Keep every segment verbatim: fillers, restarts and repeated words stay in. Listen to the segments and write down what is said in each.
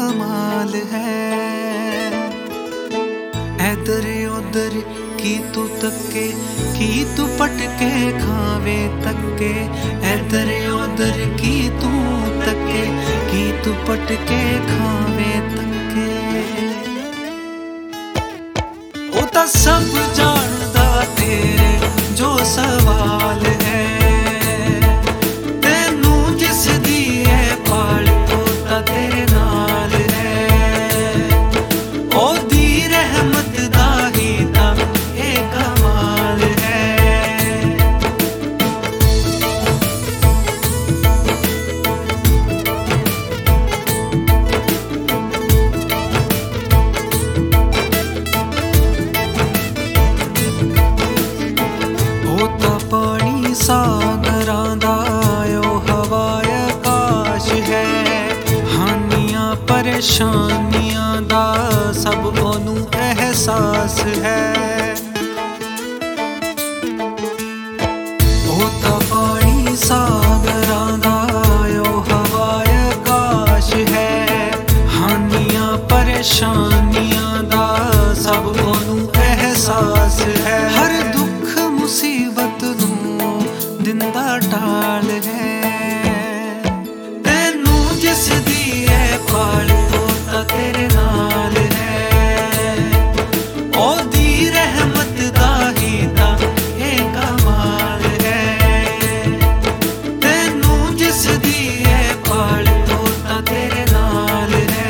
कमाल है। इधर उधर की तू तके की तू पटके खावे तके, इधर उधर की तू तके की तू पटके खावे तके। ओ ता सब जानदा तेरे जो सवाल है, तेनू जिस दी है पाल तो ता तेरे नाल है। ओ दी रहमत दा ही ता ए कमाल है। ओ ता पानी सागरां दा ओ हवा आकाश है, हानियां परेशानियां दा सब ओनू एहसास है। ओ ता पानी सागरां दा ओ हवा आकाश है, हानियां परेशानियां दा सब ओनू एहसास है। हर दुख मुसीबत नू दिंदा टाल है, तेनू जिस दी है पाल तो ता तेरे नाल है। ओ दी रहमत दा ही ता ए कमाल है, तेनू जिस दी है पाल तो ता तेरे नाल है।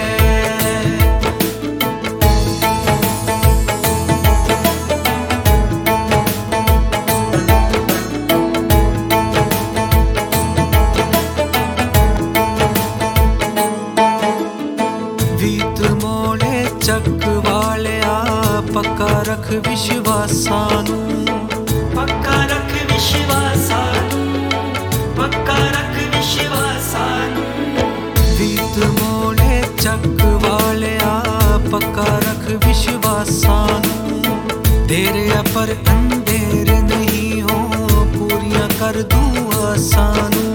वीत मोड़े चक वालिया पक्का रख विश्वासां नू, पक्का रख विश्वासां नू, पक्का रख विश्वासां नू। वीत मोड़े चक वालिया पक्का रख विश्वासां नू, तेरे पर अंधेर नहीं हो पूरियां कर दूं आसां नू।